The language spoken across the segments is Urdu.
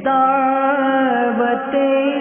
دعوت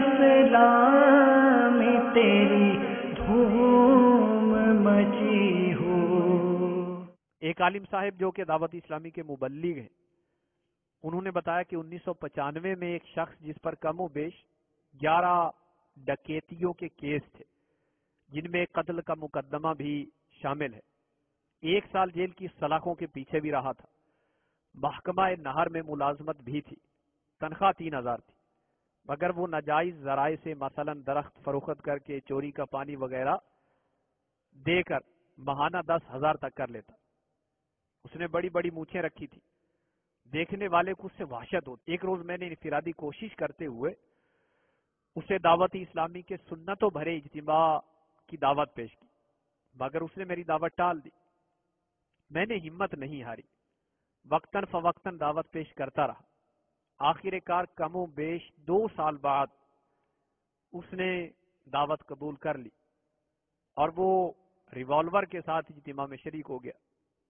اسلام تیری دھوم مچی ہو۔ ایک عالم صاحب جو کہ دعوت اسلامی کے مبلغ ہیں، انہوں نے بتایا کہ 1995 میں ایک شخص جس پر کم و بیش 11 ڈکیتیوں کے کیس تھے، جن میں قتل کا مقدمہ بھی شامل ہے، 1 سال جیل کی سلاخوں کے پیچھے بھی رہا تھا، محکمہ نہر میں ملازمت بھی تھی، تنخواہ 3000 تھی، مگر وہ ناجائز ذرائع سے مثلا درخت فروخت کر کے چوری کا پانی وغیرہ دے کر ماہانہ 10,000 تک کر لیتا۔ اس نے بڑی بڑی مونچھیں رکھی تھی، دیکھنے والے کو اس سے وحشت ہوتی۔ ایک روز میں نے انفرادی کوشش کرتے ہوئے اسے دعوت اسلامی کے سنتوں بھرے اجتماع کی دعوت پیش کی، مگر اس نے میری دعوت ٹال دی۔ میں نے ہمت نہیں ہاری، وقتاً فوقتاً دعوت پیش کرتا رہا۔ آخر کار کم و بیش 2 سال بعد اس نے دعوت قبول کر لی اور وہ ریوالور کے ساتھ اجتماع میں شریک ہو گیا۔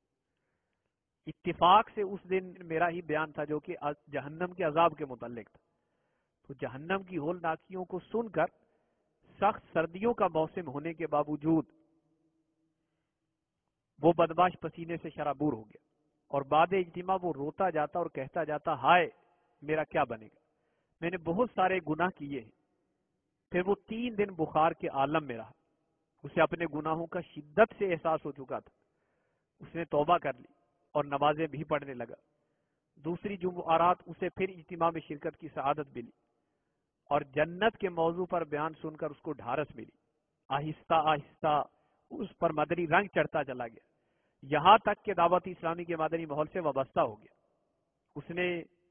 اتفاق سے اس دن میرا ہی بیان تھا جو کہ جہنم کے عذاب کے متعلق تھا، تو جہنم کی ہولناکیوں کو سن کر سخت سردیوں کا موسم ہونے کے باوجود وہ بدمعاش پسینے سے شرابور ہو گیا، اور بعد اجتماع وہ روتا جاتا اور کہتا جاتا، ہائے میرا کیا بنے گا، میں نے بہت سارے گناہ کیے ہیں۔ پھر وہ 3 دن بخار کے عالم میں رہا، اسے اپنے گناہوں کا شدت سے احساس ہو چکا تھا۔ اس نے توبہ کر لی اور نمازیں بھی پڑھنے لگا۔ دوسری جمعرات اسے پھر اجتماع میں شرکت کی سعادت ملی اور جنت کے موضوع پر بیان سن کر اس کو ڈھارس ملی۔ آہستہ آہستہ اس پر مدنی رنگ چڑھتا چلا گیا، یہاں تک کہ دعوت اسلامی کے مدنی ماحول سے وابستہ ہو گیا۔ اس نے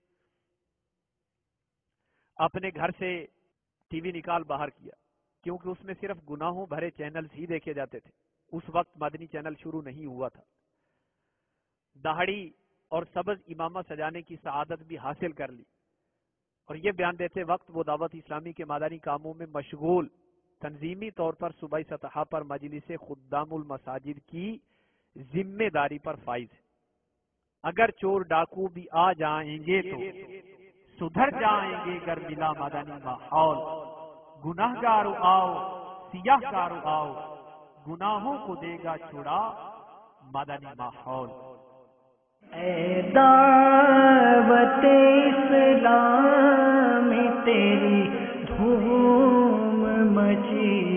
اپنے گھر سے ٹی وی نکال باہر کیا، کیونکہ اس میں صرف گناہوں بھرے چینلز ہی دیکھے جاتے تھے۔ اس وقت مدنی چینل شروع نہیں ہوا تھا۔ داڑھی اور سبز امامہ سجانے کی سعادت بھی حاصل کر لی، اور یہ بیان دیتے وقت وہ دعوت اسلامی کے مدنی کاموں میں مشغول، تنظیمی طور پر صوبائی سطح پر مجلس خدام المساجد کی ذمہ داری پر فائز ہے۔ اگر چور ڈاکو بھی آ جائیں گے تو سدھر جائیں گے گر ملا مدنی ماحول، گناہ گارو آؤ سیاہ کارو آؤ، گناہوں کو دے گا چھڑا مدنی ماحول۔ اے دعوت اسلام تیری دھوم مچی